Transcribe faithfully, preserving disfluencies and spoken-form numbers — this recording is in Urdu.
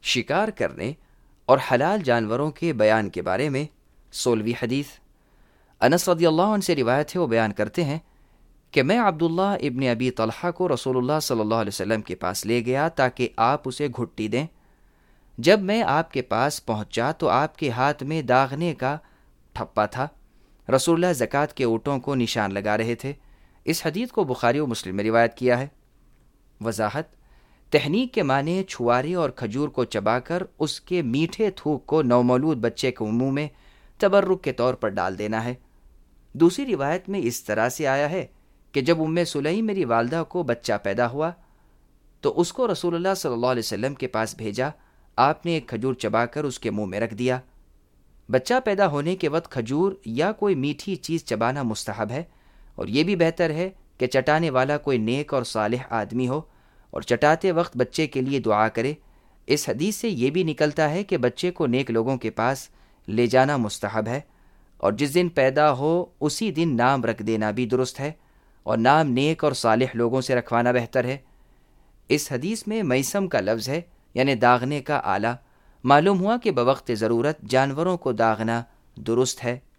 شکار کرنے اور حلال جانوروں کے بیان کے بارے میں سولہویں حدیث۔ انس رضی اللہ عنہ سے روایت ہے، وہ بیان کرتے ہیں کہ میں عبداللہ ابن ابی طلحہ کو رسول اللہ صلی اللہ علیہ وسلم کے پاس لے گیا تاکہ آپ اسے گھٹی دیں۔ جب میں آپ کے پاس پہنچا تو آپ کے ہاتھ میں داغنے کا ٹھپا تھا۔ رسول اللہ زکوٰۃ کے اونٹوں کو نشان لگا رہے تھے۔ اس حدیث کو بخاری و مسلم میں روایت کیا ہے۔ وضاحت: تحنیک کے معنی چھوارے اور کھجور کو چبا کر اس کے میٹھے تھوک کو نومولود بچے کے منہ میں تبرک کے طور پر ڈال دینا ہے۔ دوسری روایت میں اس طرح سے آیا ہے کہ جب ام سلیم میری والدہ کو بچہ پیدا ہوا تو اس کو رسول اللہ صلی اللہ علیہ وسلم کے پاس بھیجا۔ آپ نے ایک کھجور چبا کر اس کے منہ میں رکھ دیا۔ بچہ پیدا ہونے کے وقت کھجور یا کوئی میٹھی چیز چبانا مستحب ہے، اور یہ بھی بہتر ہے کہ چٹانے والا کوئی نیک اور صالح آدمی ہو اور چٹاتے وقت بچے کے لیے دعا کرے۔ اس حدیث سے یہ بھی نکلتا ہے کہ بچے کو نیک لوگوں کے پاس لے جانا مستحب ہے، اور جس دن پیدا ہو اسی دن نام رکھ دینا بھی درست ہے، اور نام نیک اور صالح لوگوں سے رکھوانا بہتر ہے۔ اس حدیث میں میسم کا لفظ ہے، یعنی داغنے کا آلہ۔ معلوم ہوا کہ بوقت ضرورت جانوروں کو داغنا درست ہے۔